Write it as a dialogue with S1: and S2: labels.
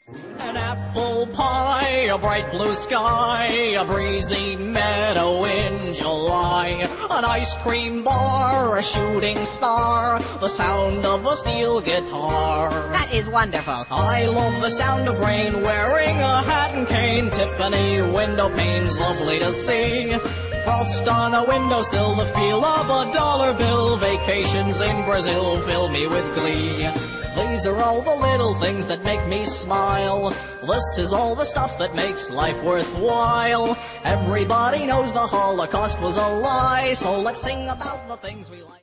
S1: An apple pie, a bright blue sky, a breezy meadow in July, an ice cream bar, a shooting star, the sound of a steel guitar.
S2: That is wonderful.
S1: I love the sound of rain, wearing a hat and cane, Tiffany window panes, lovely to see. Frost on a windowsill, the feel of a dollar bill, vacations in Brazil fill me with glee. These are all the little things that make me smile. This is all the stuff that makes life worthwhile. Everybody knows the Holocaust was a lie, so let's sing about the things we like.